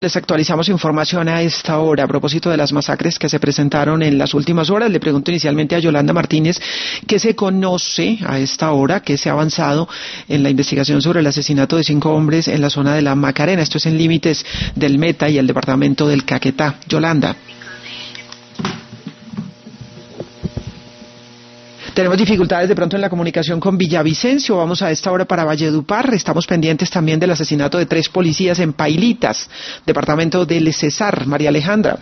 Les actualizamos información a esta hora a propósito de las masacres que se presentaron en las últimas horas. Le pregunto inicialmente a Yolanda Martínez qué se conoce a esta hora, qué se ha avanzado en la investigación sobre el asesinato de 5 hombres en la zona de la Macarena. Esto es en límites del Meta y el departamento del Caquetá. Yolanda. Tenemos dificultades de pronto en la comunicación con Villavicencio. Vamos a esta hora para Valledupar. Estamos pendientes también del asesinato de 3 policías en Pailitas, departamento del Cesar. María Alejandra.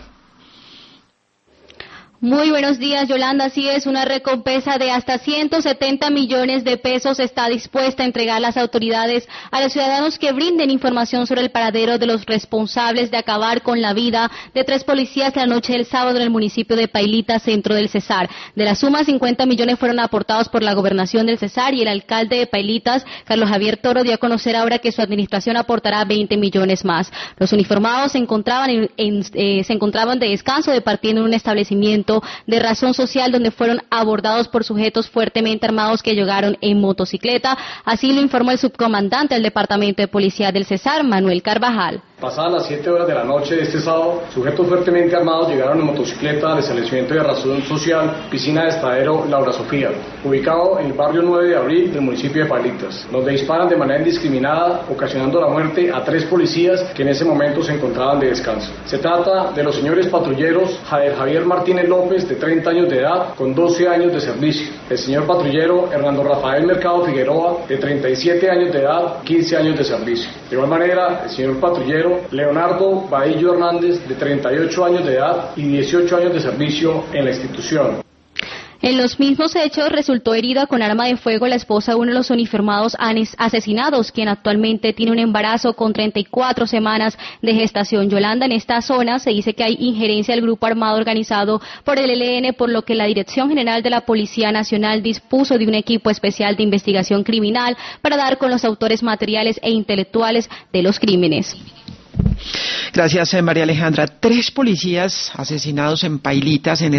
Muy buenos días, Yolanda. Así es, una recompensa de hasta 170 millones de pesos está dispuesta a entregar las autoridades a los ciudadanos que brinden información sobre el paradero de los responsables de acabar con la vida de 3 policías la noche del sábado en el municipio de Pailitas, centro del Cesar. De la suma, 50 millones fueron aportados por la gobernación del Cesar y el alcalde de Pailitas, Carlos Javier Toro, dio a conocer ahora que su administración aportará 20 millones más. Los uniformados se encontraban de descanso, departiendo en un establecimiento de razón social donde fueron abordados por sujetos fuertemente armados que llegaron en motocicleta. Así lo informó el subcomandante del Departamento de Policía del Cesar, Manuel Carvajal. Pasadas las 7 horas de la noche de este sábado, sujetos fuertemente armados llegaron en motocicleta al establecimiento de razón social Piscina de Estadero Laura Sofía, ubicado en el barrio 9 de abril del municipio de Pailitas, donde disparan de manera indiscriminada, ocasionando la muerte a 3 policías que en ese momento se encontraban de descanso. Se trata de los señores patrulleros Javier Martínez López, de 30 años de edad, con 12 años de servicio; el señor patrullero Hernando Rafael Mercado Figueroa, de 37 años de edad, 15 años de servicio. De igual manera, el señor patrullero Leonardo Badillo Hernández, de 38 años de edad y 18 años de servicio en la institución. En los mismos hechos resultó herida con arma de fuego la esposa de uno de los uniformados asesinados, quien actualmente tiene un embarazo con 34 semanas de gestación. Yolanda, en esta zona se dice que hay injerencia del grupo armado organizado por el ELN, por lo que la Dirección General de la Policía Nacional dispuso de un equipo especial de investigación criminal para dar con los autores materiales e intelectuales de los crímenes. Gracias, María Alejandra. 3 policías asesinados en Pailitas, en